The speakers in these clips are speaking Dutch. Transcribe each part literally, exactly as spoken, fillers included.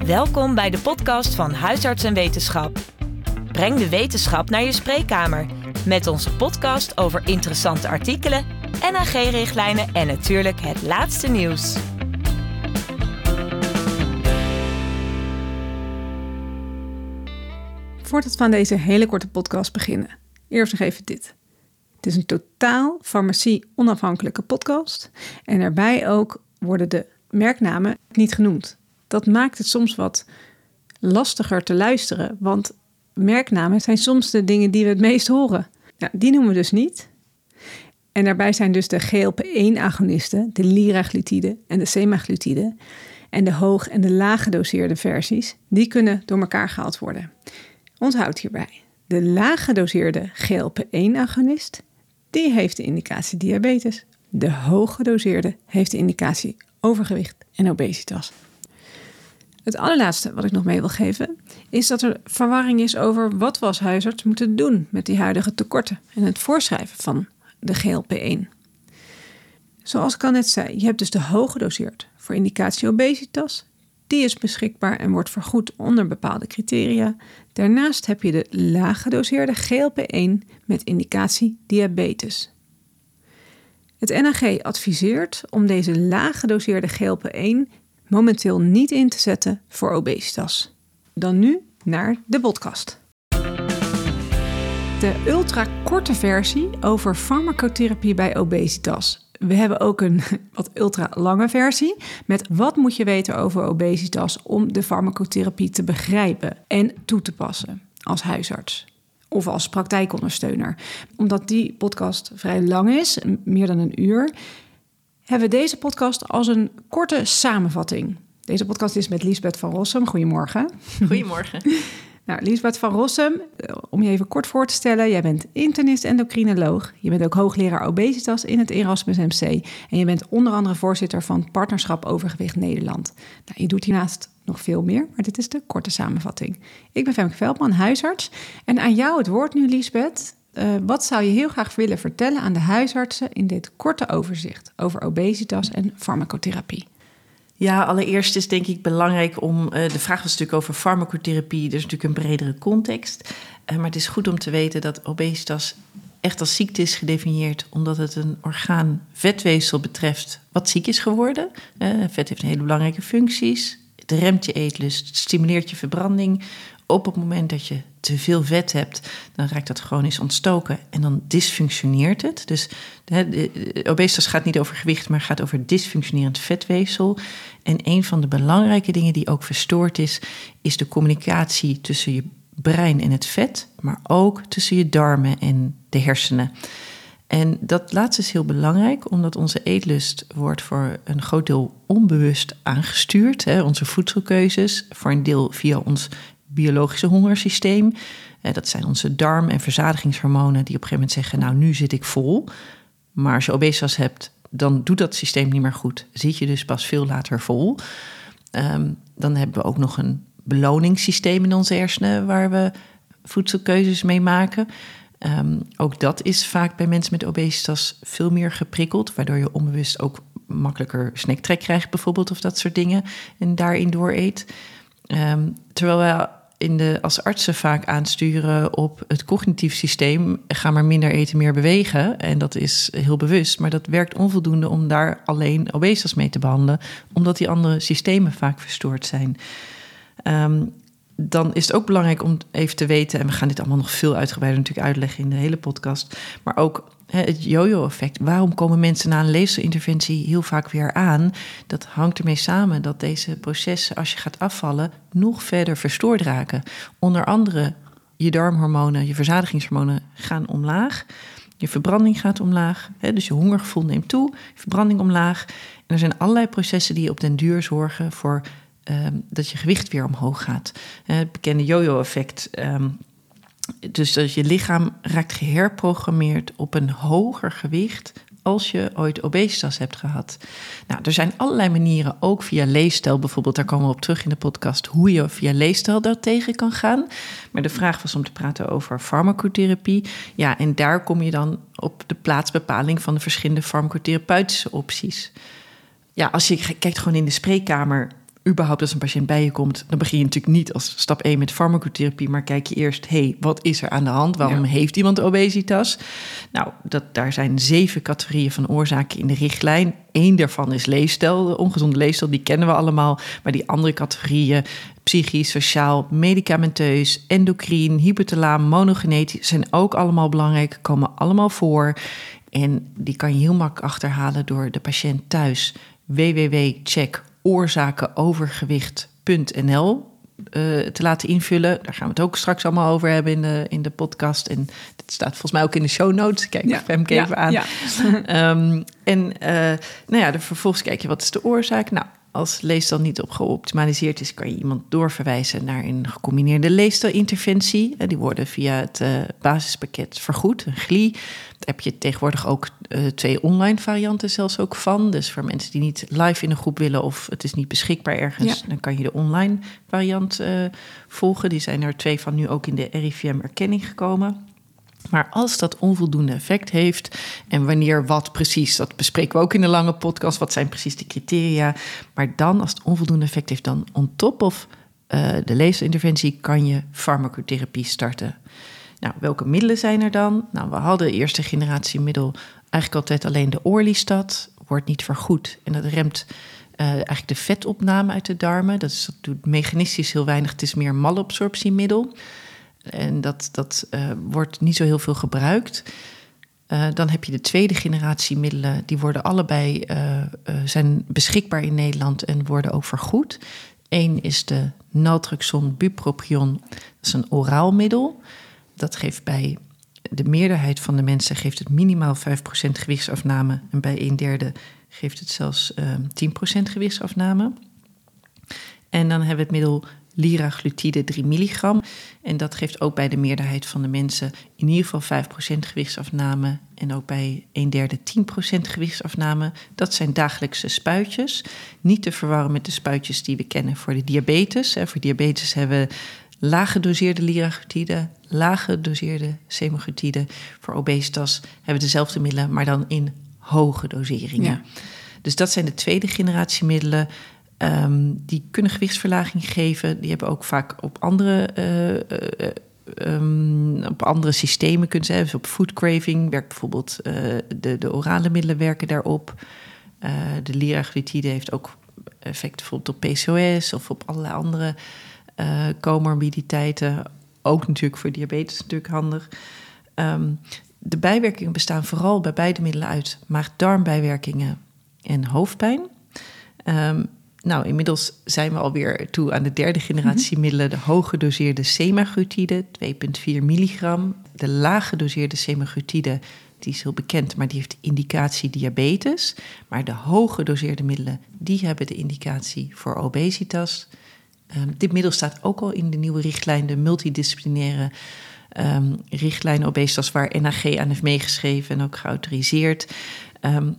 Welkom bij de podcast van Huisarts en Wetenschap. Breng de wetenschap naar je spreekkamer met onze podcast over interessante artikelen, N A G-richtlijnen en natuurlijk het laatste nieuws. Voordat we aan deze hele korte podcast beginnen, eerst nog even dit. Het is een totaal farmacie-onafhankelijke podcast en daarbij ook worden de merknamen niet genoemd. Dat maakt het soms wat lastiger te luisteren, want merknamen zijn soms de dingen die we het meest horen. Nou, die noemen we dus niet. En daarbij zijn dus de G L P één agonisten, de liraglutide en de semaglutide en de hoog- en de laag gedoseerde versies, die kunnen door elkaar gehaald worden. Onthoud hierbij, de laag gedoseerde G L P één agonist, die heeft de indicatie diabetes. De hoog gedoseerde heeft de indicatie overgewicht en obesitas. Het allerlaatste wat ik nog mee wil geven, is dat er verwarring is over wat we als huisarts moeten doen met die huidige tekorten en het voorschrijven van de G L P één. Zoals ik al net zei, je hebt dus de hoog gedoseerd voor indicatie obesitas. Die is beschikbaar en wordt vergoed onder bepaalde criteria. Daarnaast heb je de laag gedoseerde G L P één met indicatie diabetes. Het N A G adviseert om deze laag gedoseerde G L P één momenteel niet in te zetten voor obesitas. Dan nu naar de podcast. De ultrakorte versie over farmacotherapie bij obesitas. We hebben ook een wat ultralange versie met wat moet je weten over obesitas om de farmacotherapie te begrijpen en toe te passen als huisarts of als praktijkondersteuner. Omdat die podcast vrij lang is, meer dan een uur, hebben we deze podcast als een korte samenvatting. Deze podcast is met Liesbeth van Rossum. Goedemorgen. Goedemorgen. Nou, Liesbeth van Rossum, om je even kort voor te stellen. Jij bent internist-endocrinoloog. Je bent ook hoogleraar obesitas in het Erasmus M C. En je bent onder andere voorzitter van Partnerschap Overgewicht Nederland. Nou, je doet hiernaast nog veel meer, maar dit is de korte samenvatting. Ik ben Femke Veldman, huisarts. En aan jou het woord nu, Liesbeth. Uh, wat zou je heel graag willen vertellen aan de huisartsen in dit korte overzicht over obesitas en farmacotherapie? Ja, allereerst is denk ik belangrijk om... Uh, de vraag was natuurlijk over farmacotherapie. Er is natuurlijk een bredere context. Uh, maar het is goed om te weten dat obesitas echt als ziekte is gedefinieerd, omdat het een orgaan vetweefsel betreft wat ziek is geworden. Uh, vet heeft een hele belangrijke functies. Het remt je eetlust, het stimuleert je verbranding. Op het moment dat je te veel vet hebt, dan raakt dat chronisch ontstoken en dan dysfunctioneert het. Dus de, de, obesitas gaat niet over gewicht, maar gaat over dysfunctionerend vetweefsel. En een van de belangrijke dingen die ook verstoord is, is de communicatie tussen je brein en het vet, maar ook tussen je darmen en de hersenen. En dat laatste is heel belangrijk, omdat onze eetlust wordt voor een groot deel onbewust aangestuurd. Hè, onze voedselkeuzes, voor een deel via ons biologische hongersysteem. Eh, dat zijn onze darm- en verzadigingshormonen die op een gegeven moment zeggen, nou, nu zit ik vol. Maar als je obesitas hebt, dan doet dat systeem niet meer goed. Zit je dus pas veel later vol. Um, dan hebben we ook nog een beloningssysteem in onze hersenen waar we voedselkeuzes mee maken. Um, ook dat is vaak bij mensen met obesitas veel meer geprikkeld, waardoor je onbewust ook makkelijker snacktrek krijgt bijvoorbeeld of dat soort dingen en daarin door eet. Um, terwijl we in de, als artsen vaak aansturen op het cognitief systeem, ga maar minder eten, meer bewegen. En dat is heel bewust, maar dat werkt onvoldoende om daar alleen obesitas mee te behandelen, omdat die andere systemen vaak verstoord zijn. Um, dan is het ook belangrijk om even te weten, en we gaan dit allemaal nog veel uitgebreider natuurlijk uitleggen in de hele podcast, maar ook hè, het yo-yo-effect. Waarom komen mensen na een leefstijlinterventie heel vaak weer aan? Dat hangt ermee samen dat deze processen, als je gaat afvallen, nog verder verstoord raken. Onder andere je darmhormonen, je verzadigingshormonen gaan omlaag. Je verbranding gaat omlaag, hè, dus je hongergevoel neemt toe, je verbranding omlaag. En er zijn allerlei processen die op den duur zorgen voor Um, dat je gewicht weer omhoog gaat. Uh, het bekende yo-yo-effect. Um, dus dat je lichaam raakt geherprogrammeerd op een hoger gewicht als je ooit obesitas hebt gehad. Nou, er zijn allerlei manieren, ook via leefstijl bijvoorbeeld, daar komen we op terug in de podcast, hoe je via leefstijl daar tegen kan gaan. Maar de vraag was om te praten over farmacotherapie. Ja, en daar kom je dan op de plaatsbepaling van de verschillende farmacotherapeutische opties. Ja, als je kijkt gewoon in de spreekkamer, überhaupt als een patiënt bij je komt, dan begin je natuurlijk niet als stap één met farmacotherapie, maar kijk je eerst, hé, hey, wat is er aan de hand? Waarom ja. heeft iemand obesitas? Nou, dat, daar zijn zeven categorieën van oorzaken in de richtlijn. Eén daarvan is leefstijl, de ongezonde leefstijl, die kennen we allemaal. Maar die andere categorieën, psychisch, sociaal, medicamenteus, endocrine, hypothalaam, monogenetisch, zijn ook allemaal belangrijk, komen allemaal voor. En die kan je heel makkelijk achterhalen door de patiënt thuis w w w punt check oorzakenovergewicht punt n l uh, te laten invullen. Daar gaan we het ook straks allemaal over hebben in de, in de podcast. En dit staat volgens mij ook in de show notes. Kijk, ja, Femke even ja, aan. Ja. um, en uh, nou ja, de, vervolgens kijk je, wat is de oorzaak? Nou, als leefstijl niet op geoptimaliseerd is, kan je iemand doorverwijzen naar een gecombineerde leefstijlinterventie. Die worden via het uh, basispakket vergoed, een G L I. Daar heb je tegenwoordig ook uh, twee online varianten zelfs ook van. Dus voor mensen die niet live in een groep willen of het is niet beschikbaar ergens, ja. dan kan je de online variant uh, volgen. Die zijn er twee van nu ook in de R I V M-erkenning gekomen. Maar als dat onvoldoende effect heeft en wanneer wat precies, dat bespreken we ook in de lange podcast, wat zijn precies de criteria. Maar dan, als het onvoldoende effect heeft, dan on top of uh, de leefstijlinterventie kan je farmacotherapie starten. Nou, welke middelen zijn er dan? Nou, we hadden eerste generatie middel eigenlijk altijd alleen de Orlistat, wordt niet vergoed en dat remt uh, eigenlijk de vetopname uit de darmen. Dat, is, dat doet mechanistisch heel weinig, het is meer een malabsorptiemiddel. En dat, dat uh, wordt niet zo heel veel gebruikt. Uh, dan heb je de tweede generatie middelen. Die worden allebei uh, uh, zijn beschikbaar in Nederland en worden ook vergoed. Eén is de naltrexon bupropion. Dat is een oraal middel. Dat geeft bij de meerderheid van de mensen geeft het minimaal vijf procent gewichtsafname. En bij een derde geeft het zelfs uh, tien procent gewichtsafname. En dan hebben we het middel liraglutide drie milligram. En dat geeft ook bij de meerderheid van de mensen in ieder geval vijf procent gewichtsafname. En ook bij een derde tien procent gewichtsafname. Dat zijn dagelijkse spuitjes. Niet te verwarren met de spuitjes die we kennen voor de diabetes. Voor diabetes hebben we laag gedoseerde liraglutide, laag gedoseerde semaglutide. Voor obesitas hebben we dezelfde middelen, maar dan in hoge doseringen. Ja. Dus dat zijn de tweede generatie middelen. Um, die kunnen gewichtsverlaging geven. Die hebben ook vaak op andere, uh, uh, um, op andere systemen kunnen ze. Dus op food craving werkt bijvoorbeeld uh, de, de orale middelen werken daarop. Uh, de liraglutide heeft ook effecten bijvoorbeeld op P C O S of op allerlei andere uh, comorbiditeiten. Ook natuurlijk voor diabetes natuurlijk handig. Um, de bijwerkingen bestaan vooral bij beide middelen uit maag-darmbijwerkingen en hoofdpijn. Um, Nou, inmiddels zijn we alweer toe aan de derde generatie middelen. De hoog gedoseerde semaglutide, twee komma vier milligram. De laag gedoseerde semaglutide, die is heel bekend, maar die heeft de indicatie diabetes. Maar de hoog gedoseerde middelen, die hebben de indicatie voor obesitas. Um, dit middel staat ook al in de nieuwe richtlijn, de multidisciplinaire um, richtlijn obesitas, waar N A G aan heeft meegeschreven en ook geautoriseerd. Um,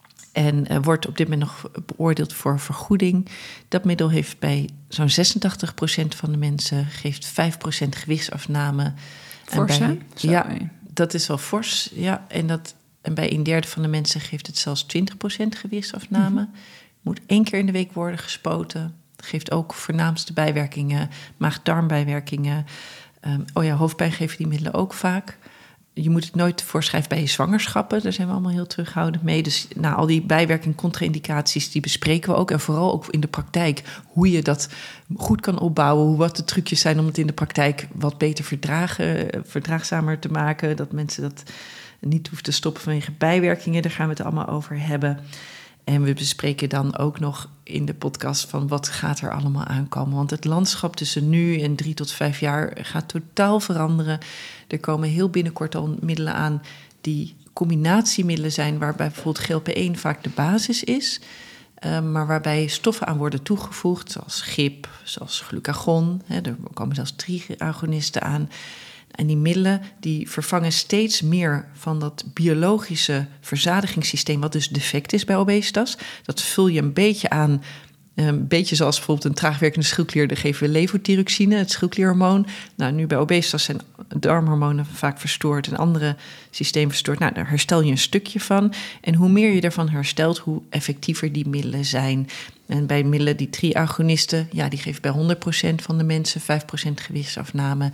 En uh, wordt op dit moment nog beoordeeld voor vergoeding. Dat middel heeft bij zo'n zesentachtig procent van de mensen geeft vijf procent gewichtsafname. Fors, hè? Ja, dat is wel fors. Ja, en, dat, en bij een derde van de mensen geeft het zelfs twintig procent gewichtsafname. Mm-hmm. Moet één keer in de week worden gespoten. Dat geeft ook voornaamste bijwerkingen, maag-darmbijwerkingen. Um, oh ja, hoofdpijn geven die middelen ook vaak. Je moet het nooit voorschrijven bij je zwangerschappen. Daar zijn we allemaal heel terughoudend mee. Dus nou, al die bijwerking, contra-indicaties, die bespreken we ook. En vooral ook in de praktijk. Hoe je dat goed kan opbouwen. Hoe wat de trucjes zijn om het in de praktijk wat beter verdragen, verdraagzamer te maken. Dat mensen dat niet hoeven te stoppen vanwege bijwerkingen. Daar gaan we het allemaal over hebben. En we bespreken dan ook nog in de podcast van wat gaat er allemaal aankomen. Want het landschap tussen nu en drie tot vijf jaar gaat totaal veranderen. Er komen heel binnenkort al middelen aan die combinatiemiddelen zijn, waarbij bijvoorbeeld G L P één vaak de basis is. Uh, maar waarbij stoffen aan worden toegevoegd, zoals G I P, zoals glucagon. Hè, er komen zelfs triagonisten aan. En die middelen die vervangen steeds meer van dat biologische verzadigingssysteem, wat dus defect is bij obesitas. Dat vul je een beetje aan, een beetje zoals bijvoorbeeld een traagwerkende schildklier, daar geven we levothyroxine, het schildklierhormoon. Nou, nu bij obesitas zijn darmhormonen vaak verstoord en andere systemen verstoord. Nou, daar herstel je een stukje van. En hoe meer je ervan herstelt, hoe effectiever die middelen zijn. En bij middelen die triagonisten, ja, die geven bij honderd procent van de mensen vijf procent gewichtsafname.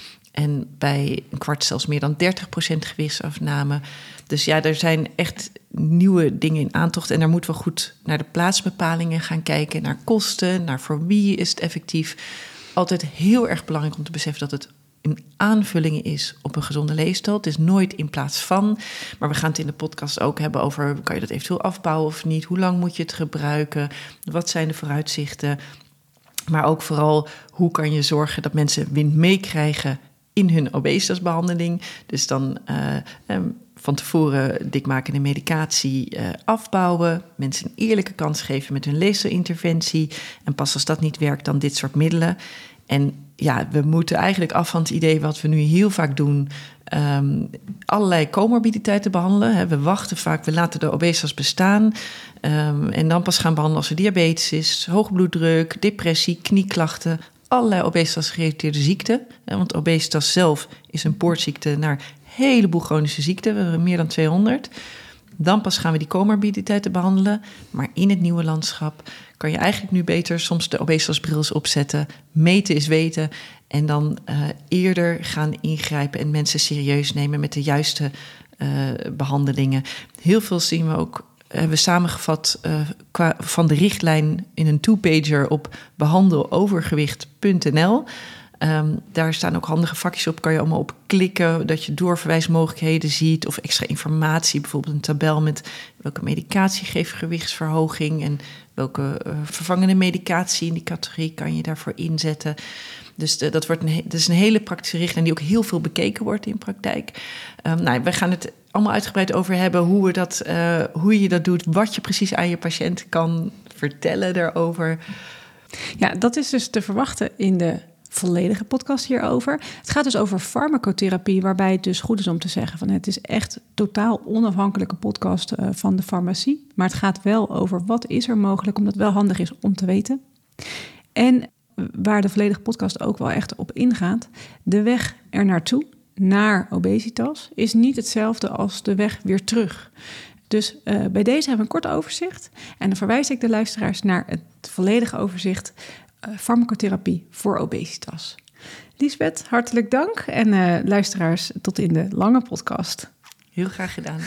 En bij een kwart zelfs meer dan dertig procent gewichtsafname. Dus ja, er zijn echt nieuwe dingen in aantocht. En daar moeten we goed naar de plaatsbepalingen gaan kijken. Naar kosten, naar voor wie is het effectief. Altijd heel erg belangrijk om te beseffen dat het een aanvulling is op een gezonde leefstijl. Het is nooit in plaats van. Maar we gaan het in de podcast ook hebben over, kan je dat eventueel afbouwen of niet? Hoe lang moet je het gebruiken? Wat zijn de vooruitzichten? Maar ook vooral, hoe kan je zorgen dat mensen wind meekrijgen in hun obesitasbehandeling? Dus dan uh, um, van tevoren dikmakende medicatie uh, afbouwen. Mensen een eerlijke kans geven met hun leefstijlinterventie. En pas als dat niet werkt, dan dit soort middelen. En ja, we moeten eigenlijk af van het idee wat we nu heel vaak doen, Um, allerlei comorbiditeiten behandelen. He, we wachten vaak, we laten de obesitas bestaan. Um, en dan pas gaan behandelen als er diabetes is, hoge bloeddruk, depressie, knieklachten, allerlei obesitas-gerelateerde ziekten. He, want obesitas zelf is een poortziekte naar een heleboel chronische ziekten. We hebben meer dan tweehonderd. Dan pas gaan we die comorbiditeiten behandelen. Maar in het nieuwe landschap kan je eigenlijk nu beter soms de obesitasbril opzetten. Meten is weten. En dan uh, eerder gaan ingrijpen en mensen serieus nemen met de juiste uh, behandelingen. Heel veel zien we ook, hebben we samengevat uh, qua, van de richtlijn in een two-pager op behandelovergewicht punt n l. Um, daar staan ook handige vakjes op, kan je allemaal op klikken, dat je doorverwijsmogelijkheden ziet of extra informatie, bijvoorbeeld een tabel met welke medicatie geeft gewichtsverhoging en welke uh, vervangende medicatie in die categorie kan je daarvoor inzetten. Dus de, dat, wordt een, dat is een hele praktische richtlijn die ook heel veel bekeken wordt in praktijk. Um, nou, we gaan het allemaal uitgebreid over hebben hoe, we dat, uh, hoe je dat doet, wat je precies aan je patiënt kan vertellen daarover. Ja, dat is dus te verwachten in de volledige podcast hierover. Het gaat dus over farmacotherapie, waarbij het dus goed is om te zeggen van het is echt totaal onafhankelijke podcast uh, van de farmacie. Maar het gaat wel over wat is er mogelijk, omdat het wel handig is om te weten. En waar de volledige podcast ook wel echt op ingaat, de weg er naartoe, naar obesitas, is niet hetzelfde als de weg weer terug. Dus uh, bij deze hebben we een kort overzicht. En dan verwijs ik de luisteraars naar het volledige overzicht uh, farmacotherapie voor obesitas. Liesbeth, hartelijk dank. En uh, luisteraars, tot in de lange podcast. Heel graag gedaan.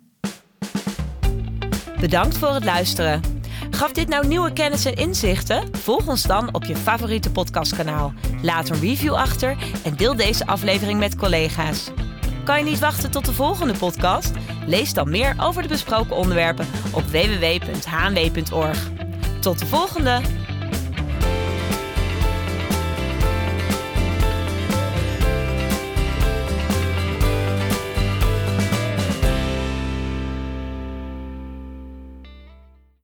Bedankt voor het luisteren. Gaf dit nou nieuwe kennis en inzichten? Volg ons dan op je favoriete podcastkanaal. Laat een review achter en deel deze aflevering met collega's. Kan je niet wachten tot de volgende podcast? Lees dan meer over de besproken onderwerpen op w w w punt h n w punt org. Tot de volgende!